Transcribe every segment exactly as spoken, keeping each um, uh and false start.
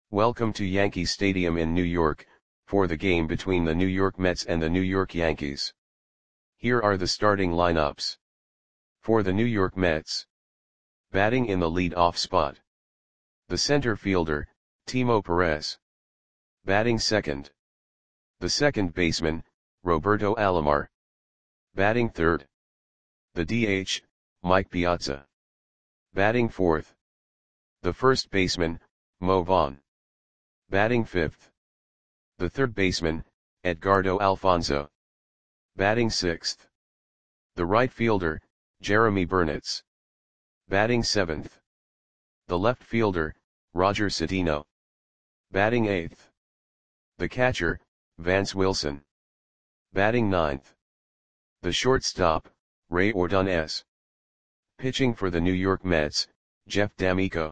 Welcome to Yankee Stadium in New York, for the game between the New York Mets and the New York Yankees. Here are the starting lineups. For the New York Mets. Batting in the lead-off spot. The center fielder, Timo Perez. Batting second. The second baseman, Roberto Alomar. Batting third. The D H, Mike Piazza. Batting fourth. The first baseman, Mo Vaughn. Batting fifth. The third baseman, Edgardo Alfonzo. Batting sixth. The right fielder, Jeremy Burnitz. Batting seventh. The left fielder, Roger Cedeno. Batting eighth. The catcher, Vance Wilson. Batting ninth. The shortstop, Ray Ordonez. Pitching for the New York Mets, Jeff D'Amico.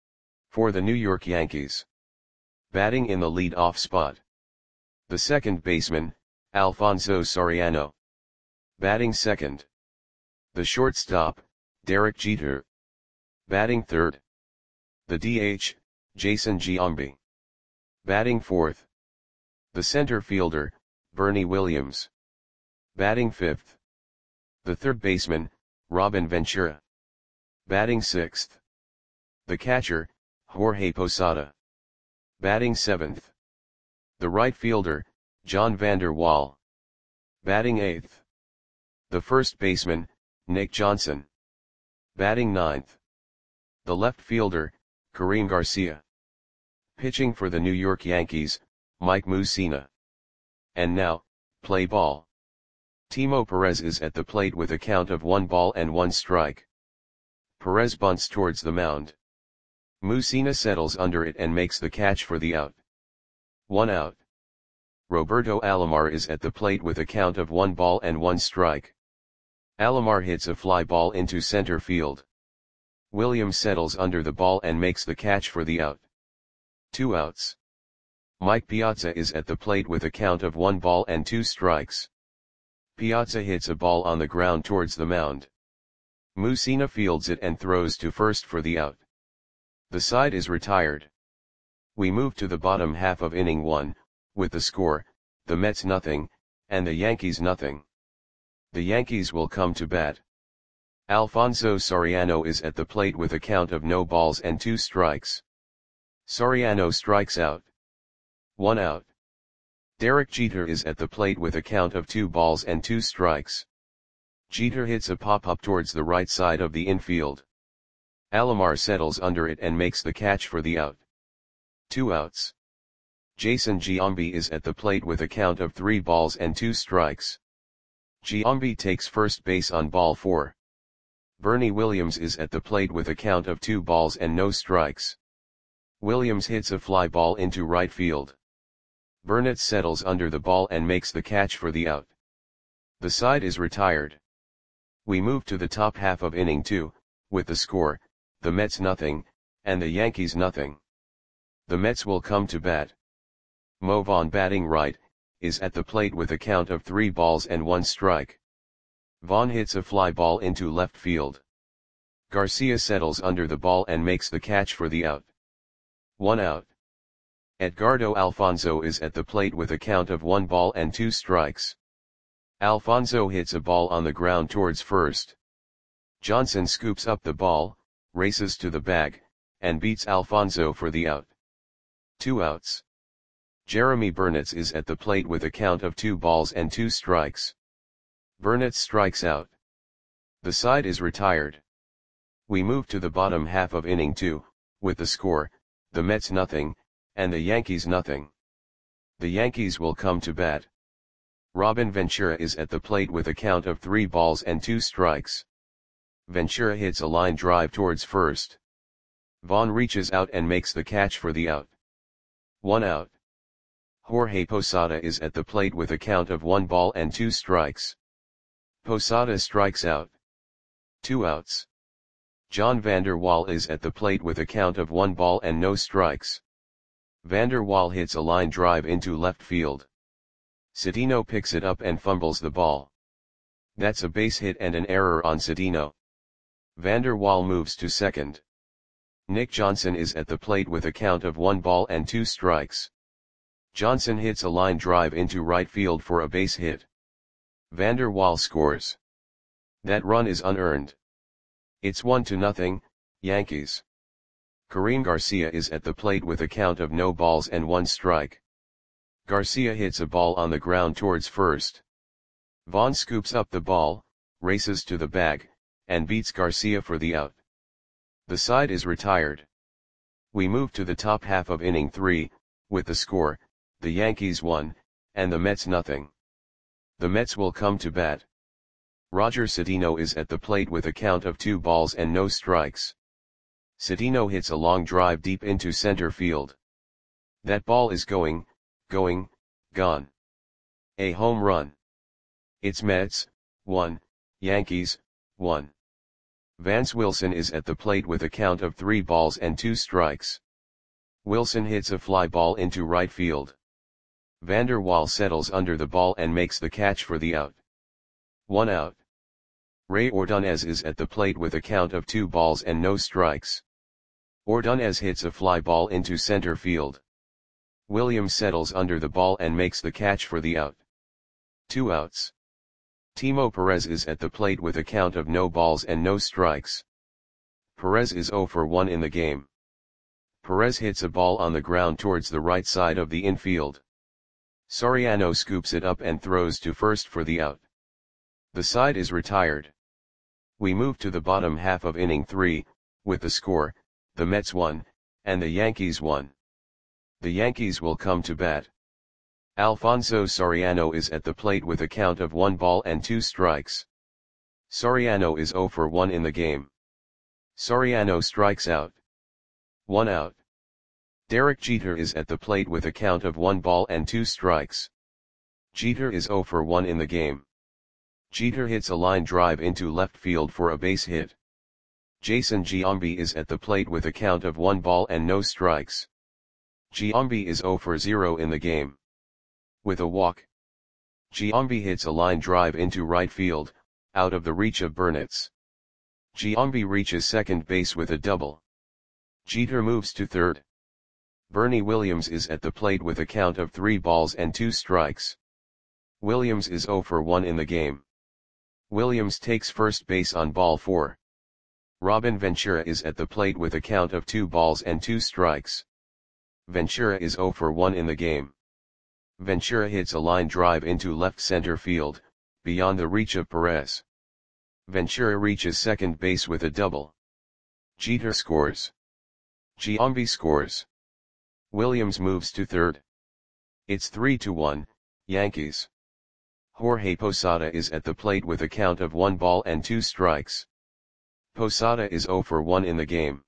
For the New York Yankees. Batting in the lead-off spot. The second baseman, Alfonso Soriano. Batting second. The shortstop, Derek Jeter. Batting third. The D H, Jason Giambi. Batting fourth. The center fielder, Bernie Williams. Batting fifth. The third baseman, Robin Ventura. Batting sixth. The catcher, Jorge Posada. Batting seventh. The right fielder, John Vander Wal. Batting eighth. The first baseman, Nick Johnson. Batting ninth. The left fielder, Karim Garcia. Pitching for the New York Yankees, Mike Mussina. And now, play ball. Timo Perez is at the plate with a count of one ball and one strike. Perez bunts towards the mound. Mussina settles under it and makes the catch for the out. One out. Roberto Alomar is at the plate with a count of one ball and one strike. Alomar hits a fly ball into center field. Williams settles under the ball and makes the catch for the out. Two outs. Mike Piazza is at the plate with a count of one ball and two strikes. Piazza hits a ball on the ground towards the mound. Mussina fields it and throws to first for the out. The side is retired. We move to the bottom half of inning one, with the score, the Mets nothing, and the Yankees nothing. The Yankees will come to bat. Alfonso Soriano is at the plate with a count of no balls and two strikes. Soriano strikes out. One out. Derek Jeter is at the plate with a count of two balls and two strikes. Jeter hits a pop-up towards the right side of the infield. Alomar settles under it and makes the catch for the out. Two outs. Jason Giambi is at the plate with a count of three balls and two strikes. Giambi takes first base on ball four. Bernie Williams is at the plate with a count of two balls and no strikes. Williams hits a fly ball into right field. Burnitz settles under the ball and makes the catch for the out. The side is retired. We move to the top half of inning two, with the score, the Mets nothing, and the Yankees nothing. The Mets will come to bat. Mo Vaughn batting right, is at the plate with a count of three balls and one strike. Vaughn hits a fly ball into left field. Garcia settles under the ball and makes the catch for the out. One out. Edgardo Alfonzo is at the plate with a count of one ball and two strikes. Alfonzo hits a ball on the ground towards first. Johnson scoops up the ball, races to the bag, and beats Alfonzo for the out. Two outs. Jeremy Burnitz is at the plate with a count of two balls and two strikes. Burnitz strikes out. The side is retired. We move to the bottom half of inning two, with the score, the Mets nothing, and the Yankees nothing. The Yankees will come to bat. Robin Ventura is at the plate with a count of three balls and two strikes. Ventura hits a line drive towards first. Vaughn reaches out and makes the catch for the out. One out. Jorge Posada is at the plate with a count of one ball and two strikes. Posada strikes out. Two outs. John Vander Wal is at the plate with a count of one ball and no strikes. Vander Wal hits a line drive into left field. Cedeno picks it up and fumbles the ball. That's a base hit and an error on Cedeno. Vander Wal moves to second. Nick Johnson is at the plate with a count of one ball and two strikes. Johnson hits a line drive into right field for a base hit. Vander Waal scores. That run is unearned. It's one to nothing, Yankees. Karim Garcia is at the plate with a count of no balls and one strike. Garcia hits a ball on the ground towards first. Vaughn scoops up the ball, races to the bag, and beats Garcia for the out. The side is retired. We move to the top half of inning three, with the score, the Yankees one, and the Mets nothing. The Mets will come to bat. Roger Cedeno is at the plate with a count of two balls and no strikes. Cedeno hits a long drive deep into center field. That ball is going, going, gone. A home run. It's Mets, one, Yankees, one. Vance Wilson is at the plate with a count of three balls and two strikes. Wilson hits a fly ball into right field. Vander Waal settles under the ball and makes the catch for the out. One out. Ray Ordonez is at the plate with a count of two balls and no strikes. Ordonez hits a fly ball into center field. Williams settles under the ball and makes the catch for the out. Two outs. Timo Perez is at the plate with a count of no balls and no strikes. Perez is zero for one in the game. Perez hits a ball on the ground towards the right side of the infield. Soriano scoops it up and throws to first for the out. The side is retired. We move to the bottom half of inning three, with the score, the Mets one, and the Yankees one. The Yankees will come to bat. Alfonso Soriano is at the plate with a count of one ball and two strikes. Soriano is zero for one in the game. Soriano strikes out. One out. Derek Jeter is at the plate with a count of one ball and two strikes. Jeter is zero for one in the game. Jeter hits a line drive into left field for a base hit. Jason Giambi is at the plate with a count of one ball and no strikes. Giambi is zero for zero in the game. With a walk. Giambi hits a line drive into right field, out of the reach of Burnitz. Giambi reaches second base with a double. Jeter moves to third. Bernie Williams is at the plate with a count of three balls and two strikes. Williams is zero for one in the game. Williams takes first base on ball four. Robin Ventura is at the plate with a count of two balls and two strikes. Ventura is zero for one in the game. Ventura hits a line drive into left center field, beyond the reach of Perez. Ventura reaches second base with a double. Jeter scores. Giambi scores. Williams moves to third. It's three to one, Yankees. Jorge Posada is at the plate with a count of one ball and two strikes. Posada is zero for one in the game.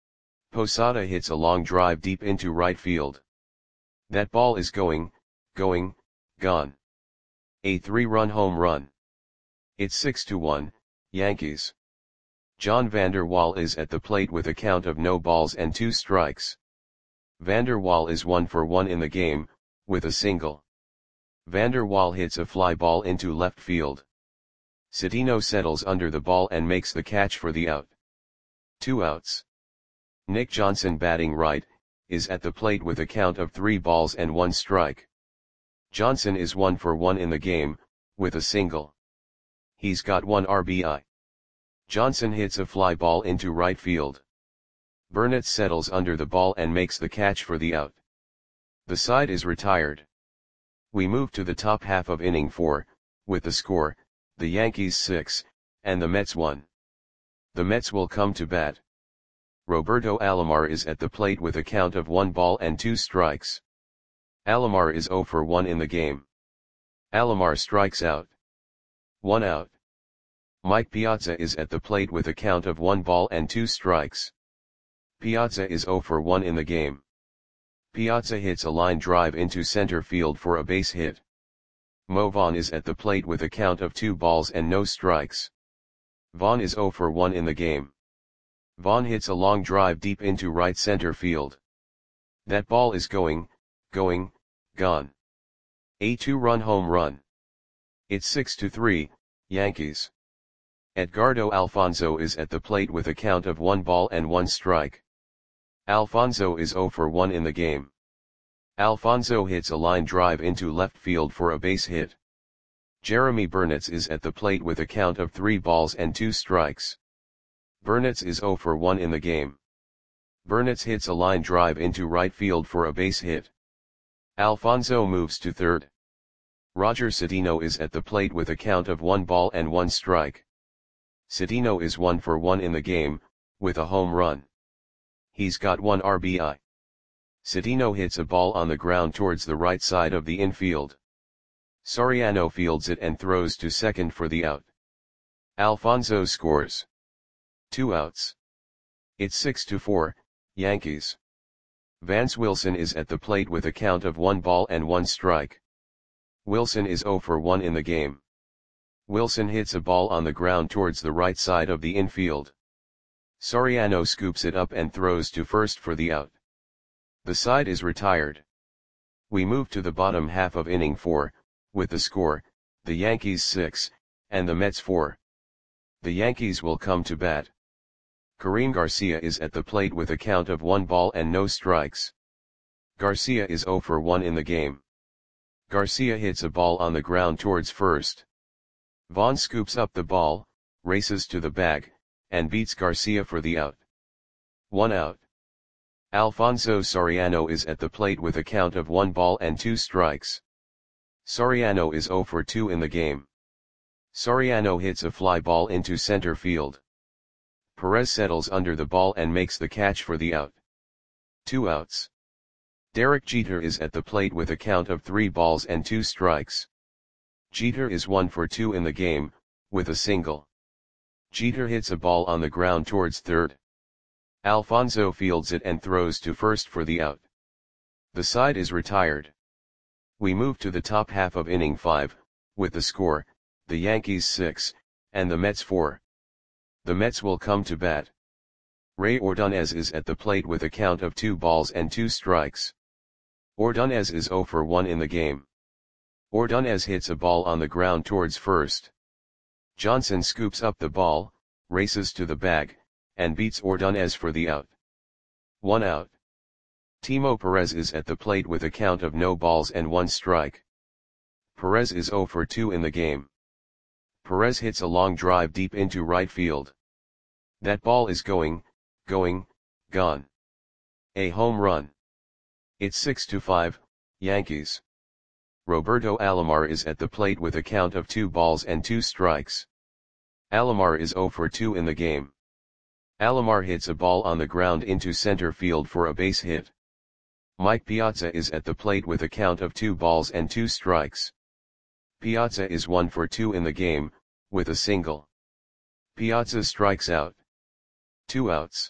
Posada hits a long drive deep into right field. That ball is going, going, gone. A three-run home run. It's six to one, Yankees. John Vander Waal is at the plate with a count of no balls and two strikes. Vander Waal is one for one in the game, with a single. Vander Waal hits a fly ball into left field. Cedeno settles under the ball and makes the catch for the out. Two outs. Nick Johnson, batting right, is at the plate with a count of three balls and one strike. Johnson is one for one in the game, with a single. He's got one R B I. Johnson hits a fly ball into right field. Burnitz settles under the ball and makes the catch for the out. The side is retired. We move to the top half of inning four, with the score, the Yankees six, and the Mets one. The Mets will come to bat. Roberto Alomar is at the plate with a count of one ball and two strikes. Alomar is zero for one in the game. Alomar strikes out. One out. Mike Piazza is at the plate with a count of one ball and two strikes. Piazza is zero for one in the game. Piazza hits a line drive into center field for a base hit. Mo Vaughn is at the plate with a count of two balls and no strikes. Vaughn is zero for one in the game. Vaughn hits a long drive deep into right center field. That ball is going, going, gone. A two-run home run. It's six to three, Yankees. Edgardo Alfonzo is at the plate with a count of one ball and one strike. Alfonso is zero for one in the game. Alfonso hits a line drive into left field for a base hit. Jeremy Burnitz is at the plate with a count of three balls and two strikes. Burnitz is zero for one in the game. Burnitz hits a line drive into right field for a base hit. Alfonso moves to third. Roger Cedeno is at the plate with a count of one ball and one strike. Cedeno is one for one in the game, with a home run. He's got one R B I. Cedeno hits a ball on the ground towards the right side of the infield. Soriano fields it and throws to second for the out. Alfonso scores. Two outs. It's six to four, Yankees. Vance Wilson is at the plate with a count of one ball and one strike. Wilson is zero for one in the game. Wilson hits a ball on the ground towards the right side of the infield. Soriano scoops it up and throws to first for the out. The side is retired. We move to the bottom half of inning four, with the score, the Yankees six, and the Mets four. The Yankees will come to bat. Karim Garcia is at the plate with a count of one ball and no strikes. Garcia is zero for one in the game. Garcia hits a ball on the ground towards first. Vaughn scoops up the ball, races to the bag, and beats Garcia for the out. One out. Alfonso Soriano is at the plate with a count of one ball and two strikes. Soriano is zero for two in the game. Soriano hits a fly ball into center field. Perez settles under the ball and makes the catch for the out. Two outs. Derek Jeter is at the plate with a count of three balls and two strikes. Jeter is one for two in the game, with a single. Jeter hits a ball on the ground towards third. Alfonso fields it and throws to first for the out. The side is retired. We move to the top half of inning five, with the score, the Yankees six, and the Mets four. The Mets will come to bat. Ray Ordonez is at the plate with a count of two balls and two strikes. Ordonez is zero for one in the game. Ordonez hits a ball on the ground towards first. Johnson scoops up the ball, races to the bag, and beats Ordonez for the out. One out. Timo Perez is at the plate with a count of no balls and one strike. Perez is zero for two in the game. Perez hits a long drive deep into right field. That ball is going, going, gone. A home run. It's six to five, Yankees. Roberto Alomar is at the plate with a count of two balls and two strikes. Alomar is zero for two in the game. Alomar hits a ball on the ground into center field for a base hit. Mike Piazza is at the plate with a count of two balls and two strikes. Piazza is one for two in the game, with a single. Piazza strikes out. Two outs.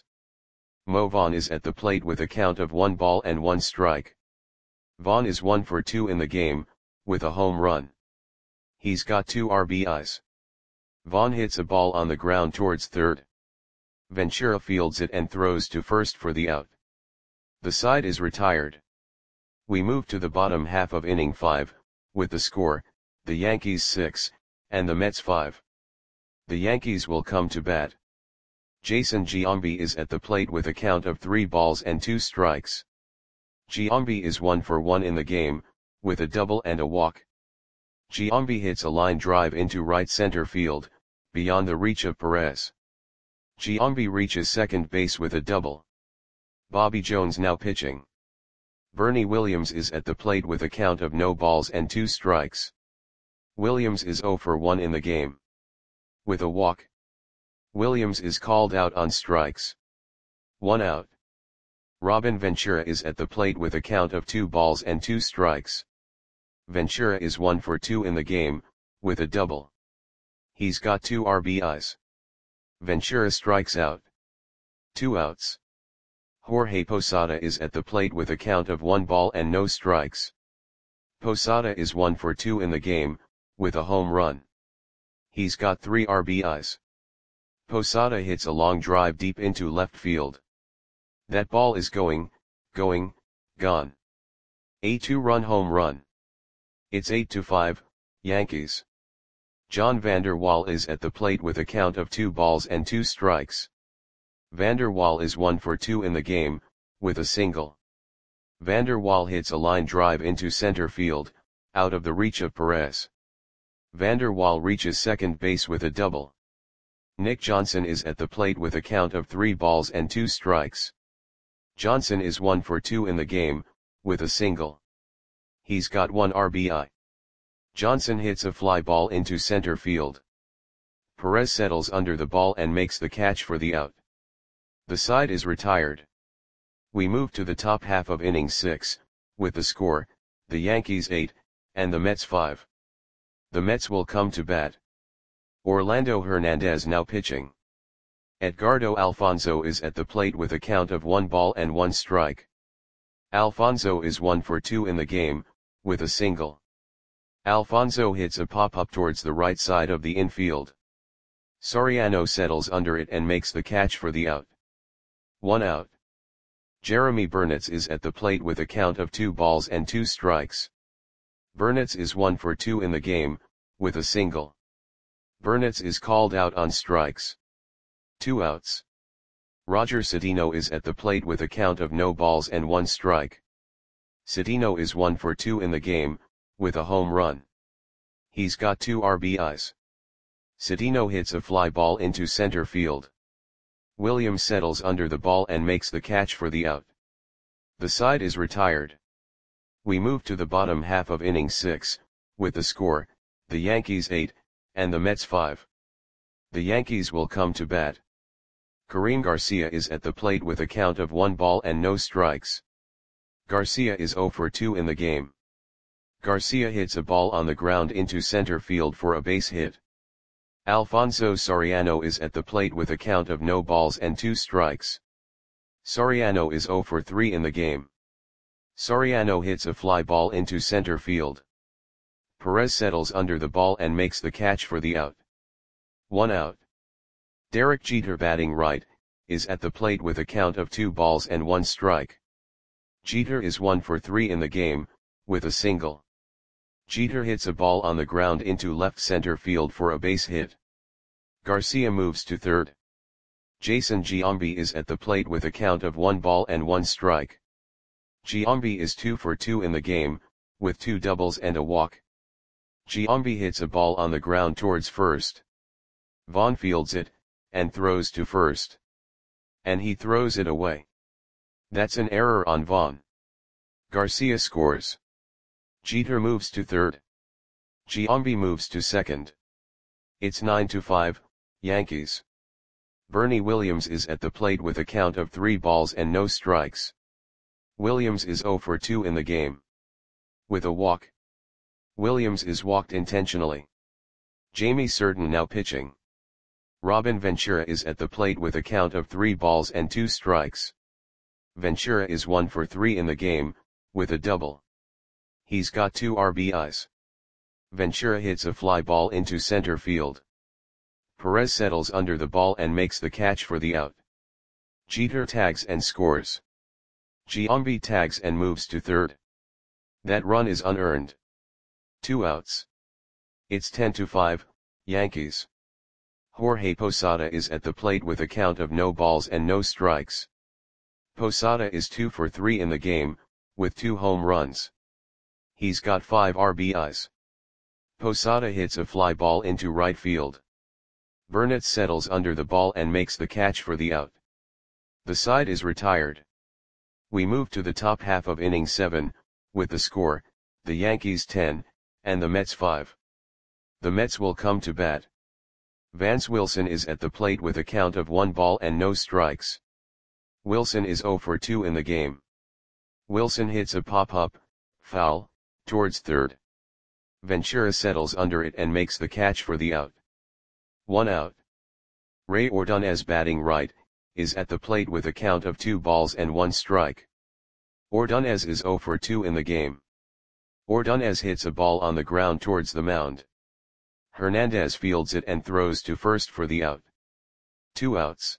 Mo Vaughn is at the plate with a count of one ball and one strike. Vaughn is one for two in the game, with a home run. He's got two R B Is. Vaughn hits a ball on the ground towards third. Ventura fields it and throws to first for the out. The side is retired. We move to the bottom half of inning five, with the score, the Yankees six, and the Mets five. The Yankees will come to bat. Jason Giambi is at the plate with a count of three balls and two strikes. Giambi is one for one in the game, with a double and a walk. Giambi hits a line drive into right center field, beyond the reach of Perez. Giambi reaches second base with a double. Bobby Jones now pitching. Bernie Williams is at the plate with a count of no balls and two strikes. Williams is zero for one in the game. With a walk. Williams is called out on strikes. One out. Robin Ventura is at the plate with a count of two balls and two strikes. Ventura is one for two in the game, with a double. He's got two R B Is. Ventura strikes out. Two outs. Jorge Posada is at the plate with a count of one ball and no strikes. Posada is one for two in the game, with a home run. He's got three R B Is. Posada hits a long drive deep into left field. That ball is going, going, gone. A two-run home run. It's eight to five, Yankees. John Vander Wal is at the plate with a count of two balls and two strikes. Vander Wal is one for two in the game, with a single. Vander Waal hits a line drive into center field, out of the reach of Perez. Vander Waal reaches second base with a double. Nick Johnson is at the plate with a count of three balls and two strikes. Johnson is one for two in the game, with a single. He's got one R B I. Johnson hits a fly ball into center field. Perez settles under the ball and makes the catch for the out. The side is retired. We move to the top half of inning six, with the score, the Yankees eight, and the Mets five. The Mets will come to bat. Orlando Hernandez now pitching. Edgardo Alfonzo is at the plate with a count of one ball and one strike. Alfonzo is one for two in the game, with a single. Alfonzo hits a pop-up towards the right side of the infield. Soriano settles under it and makes the catch for the out. One out. Jeremy Burnitz is at the plate with a count of two balls and two strikes. Burnitz is one for two in the game, with a single. Burnitz is called out on strikes. Two outs. Roger Cedeno is at the plate with a count of no balls and one strike. Cedeno is one for two in the game, with a home run. He's got two R B Is. Cedeno hits a fly ball into center field. Williams settles under the ball and makes the catch for the out. The side is retired. We move to the bottom half of inning six, with the score, the Yankees eight, and the Mets five. The Yankees will come to bat. Karim Garcia is at the plate with a count of one ball and no strikes. Garcia is zero for two in the game. Garcia hits a ball on the ground into center field for a base hit. Alfonso Soriano is at the plate with a count of no balls and two strikes. Soriano is zero for three in the game. Soriano hits a fly ball into center field. Perez settles under the ball and makes the catch for the out. One out. Derek Jeter, batting right, is at the plate with a count of two balls and one strike. Jeter is one for three in the game, with a single. Jeter hits a ball on the ground into left center field for a base hit. Garcia moves to third. Jason Giambi is at the plate with a count of one ball and one strike. Giambi is two for two in the game, with two doubles and a walk. Giambi hits a ball on the ground towards first. Vaughn fields it, and throws to first. And he throws it away. That's an error on Vaughn. Garcia scores. Jeter moves to third. Giambi moves to second. It's nine to five, Yankees. Bernie Williams is at the plate with a count of three balls and no strikes. Williams is zero for two in the game. With a walk. Williams is walked intentionally. Jamie Certain now pitching. Robin Ventura is at the plate with a count of three balls and two strikes. Ventura is one for three in the game, with a double. He's got two R B Is. Ventura hits a fly ball into center field. Perez settles under the ball and makes the catch for the out. Jeter tags and scores. Giambi tags and moves to third. That run is unearned. Two outs. It's ten to five, Yankees. Jorge Posada is at the plate with a count of no balls and no strikes. Posada is two for three in the game, with two home runs. He's got five R B Is. Posada hits a fly ball into right field. Burnitz settles under the ball and makes the catch for the out. The side is retired. We move to the top half of inning seven, with the score, the Yankees ten, and the Mets five. The Mets will come to bat. Vance Wilson is at the plate with a count of one ball and no strikes. Wilson is zero for two in the game. Wilson hits a pop-up, foul, towards third. Ventura settles under it and makes the catch for the out. One out. Ray Ordonez, batting right, is at the plate with a count of two balls and one strike. Ordonez is zero for two in the game. Ordonez hits a ball on the ground towards the mound. Hernandez fields it and throws to first for the out. Two outs.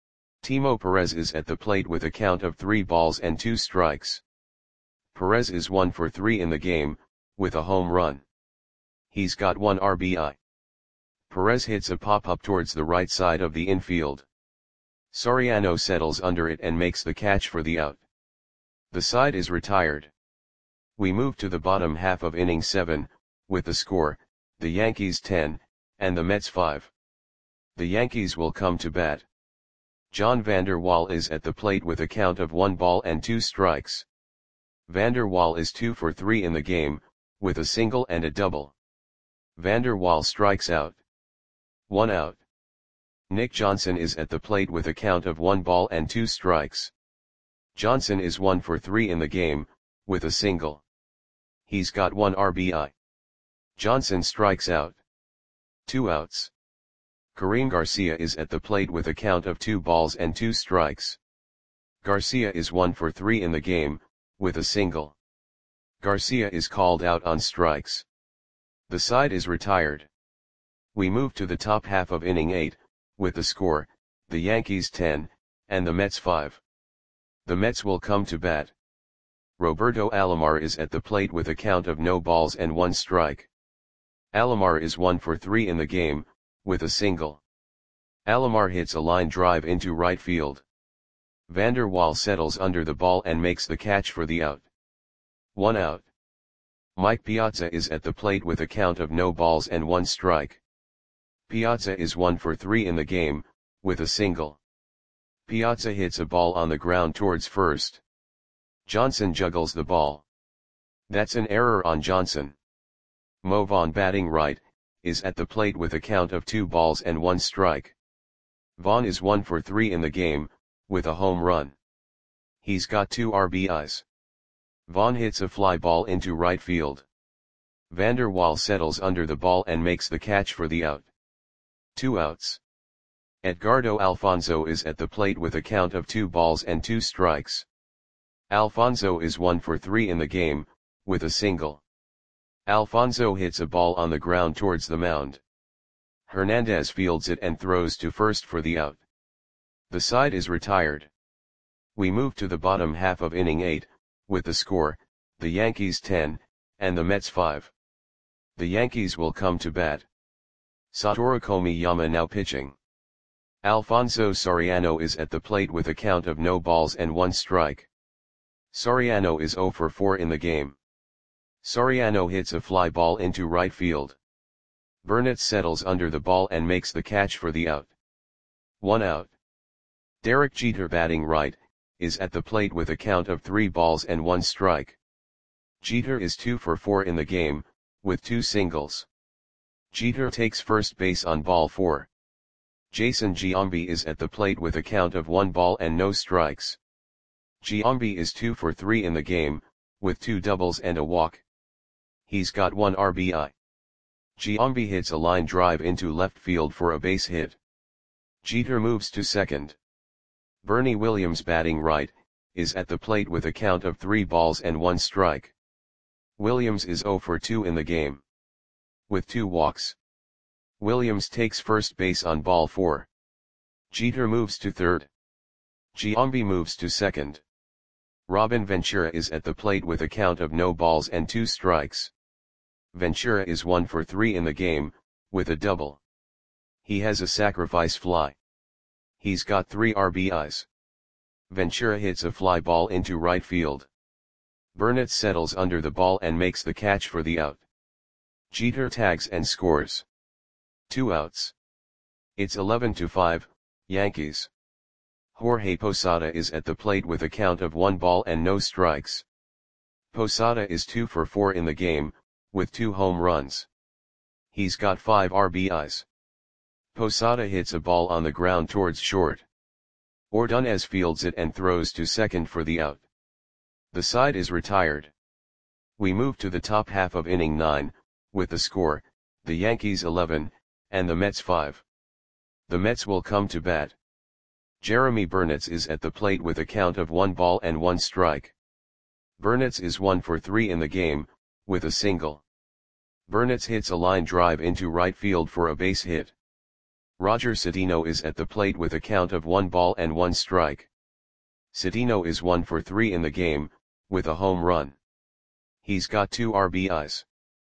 Timo Perez is at the plate with a count of three balls and two strikes. Perez is one for three in the game, with a home run. He's got one R B I. Perez hits a pop-up towards the right side of the infield. Soriano settles under it and makes the catch for the out. The side is retired. We move to the bottom half of inning seven, with the score, the Yankees ten, and the Mets five. The Yankees will come to bat. John Vander Wal is at the plate with a count of one ball and two strikes. Vander Wal is two for three in the game, with a single and a double. Vander Wal strikes out. One out. Nick Johnson is at the plate with a count of one ball and two strikes. Johnson is one for three in the game, with a single. He's got one R B I. Johnson strikes out. Two outs. Karim Garcia is at the plate with a count of two balls and two strikes. Garcia is one for three in the game, with a single. Garcia is called out on strikes. The side is retired. We move to the top half of inning eight, with the score, the Yankees ten, and the Mets five. The Mets will come to bat. Roberto Alomar is at the plate with a count of no balls and one strike. Alomar is one for three in the game, with a single. Alomar hits a line drive into right field. Vander Wal settles under the ball and makes the catch for the out. One out. Mike Piazza is at the plate with a count of no balls and one strike. Piazza is one for three in the game, with a single. Piazza hits a ball on the ground towards first. Johnson juggles the ball. That's an error on Johnson. Mo Vaughn, batting right, is at the plate with a count of two balls and one strike. Vaughn is one for three in the game, with a home run. He's got two R B Is. Vaughn hits a fly ball into right field. Vander Wal settles under the ball and makes the catch for the out. Two outs. Edgardo Alfonzo is at the plate with a count of two balls and two strikes. Alfonzo is one for three in the game, with a single. Alfonzo hits a ball on the ground towards the mound. Hernandez fields it and throws to first for the out. The side is retired. We move to the bottom half of inning eight, with the score, the Yankees ten, and the Mets five. The Yankees will come to bat. Satoru Komiyama now pitching. Alfonso Soriano is at the plate with a count of no balls and one strike. Soriano is zero for four in the game. Soriano hits a fly ball into right field. Burnett settles under the ball and makes the catch for the out. One out. Derek Jeter, batting right, is at the plate with a count of three balls and one strike. Jeter is two for four in the game, with two singles. Jeter takes first base on ball four. Jason Giambi is at the plate with a count of one ball and no strikes. Giambi is two for three in the game, with two doubles and a walk. He's got one R B I. Giambi hits a line drive into left field for a base hit. Jeter moves to second. Bernie Williams, batting right, is at the plate with a count of three balls and one strike. Williams is zero for two in the game, with two walks. Williams takes first base on ball four. Jeter moves to third. Giambi moves to second. Robin Ventura is at the plate with a count of no balls and two strikes. Ventura is one for three in the game, with a double. He has a sacrifice fly. He's got three R B Is. Ventura hits a fly ball into right field. Burnett settles under the ball and makes the catch for the out. Jeter tags and scores. Two outs. It's eleven to five, Yankees. Jorge Posada is at the plate with a count of one ball and no strikes. Posada is two for four in the game, with two home runs. He's got five R B Is. Posada hits a ball on the ground towards short. Ordonez fields it and throws to second for the out. The side is retired. We move to the top half of inning nine, with the score, the Yankees eleven, and the Mets five. The Mets will come to bat. Jeremy Burnitz is at the plate with a count of one ball and one strike. Burnitz is one for three in the game, with a single. Burnitz hits a line drive into right field for a base hit. Roger Cedeno is at the plate with a count of one ball and one strike. Cedeno is one for three in the game, with a home run. He's got two R B Is.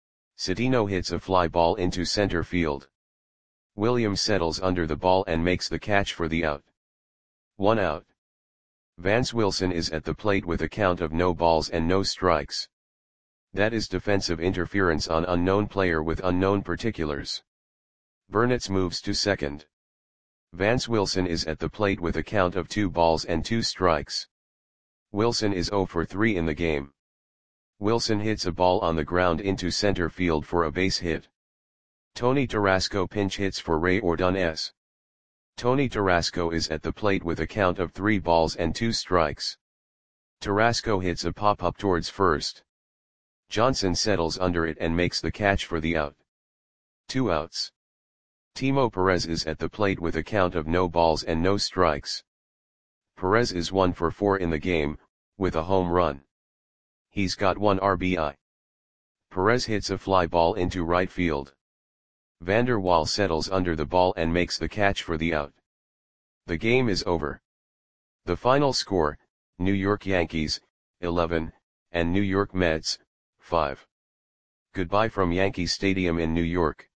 Cedeno hits a fly ball into center field. Williams settles under the ball and makes the catch for the out. One out. Vance Wilson is at the plate with a count of no balls and no strikes. That is defensive interference on unknown player with unknown particulars. Burnitz moves to second. Vance Wilson is at the plate with a count of two balls and two strikes. Wilson is zero for three in the game. Wilson hits a ball on the ground into center field for a base hit. Tony Tarasco pinch hits for Ray Ordonez. Tony Tarasco is at the plate with a count of three balls and two strikes. Tarasco hits a pop-up towards first. Johnson settles under it and makes the catch for the out. Two outs. Timo Perez is at the plate with a count of no balls and no strikes. Perez is one for four in the game, with a home run. He's got one R B I. Perez hits a fly ball into right field. Vander Waal settles under the ball and makes the catch for the out. The game is over. The final score, New York Yankees, eleven, and New York Mets, five. Goodbye from Yankee Stadium in New York.